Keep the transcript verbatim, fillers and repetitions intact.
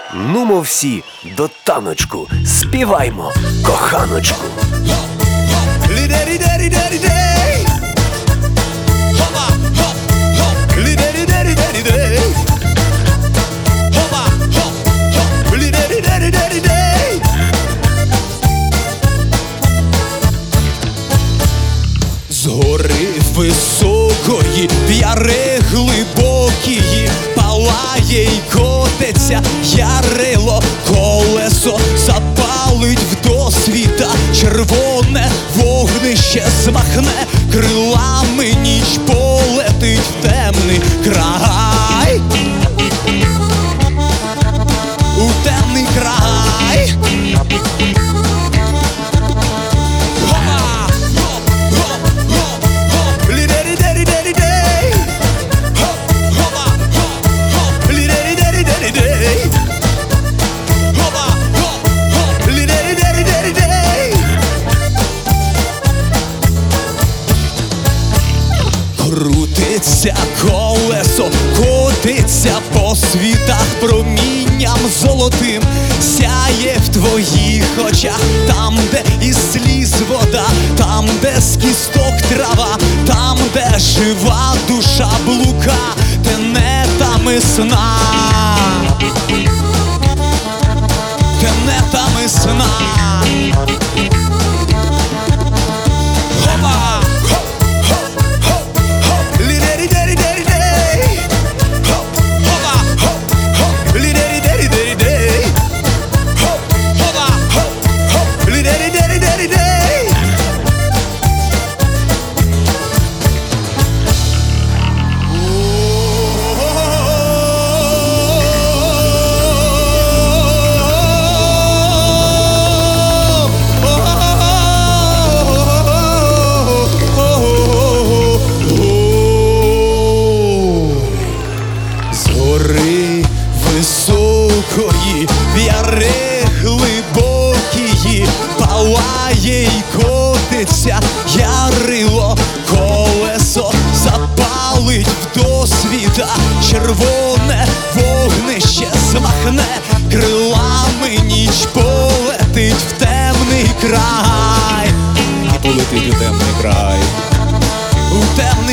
Нумо всі до таночку, співаймо, коханочку. Лідері-дері-дері-дей. Хопа, хоп, хоп. Лідері-дері-дері-дей. Хопа, хоп, хоп. Лідері-дері-дері-дей. З гори високої, п'яри глибокії, палає й котиться ярило, колесо запалить в досвіта, червоне вогнище змахне крилами, ніч полетить в темний край, у темний край. Крутиться колесо, котиться по світах, промінням золотим сяє в твоїх очах. Там, де із сліз вода, там, де з кісток трава, там, де жива душа блука, тенетами сна, тенетами сна. Високої, п'яри глибокії, палає й котиться ярило, колесо запалить в досвіта, червоне вогнище змахне крилами, ніч полетить в темний край, і полетить у темний край, у темний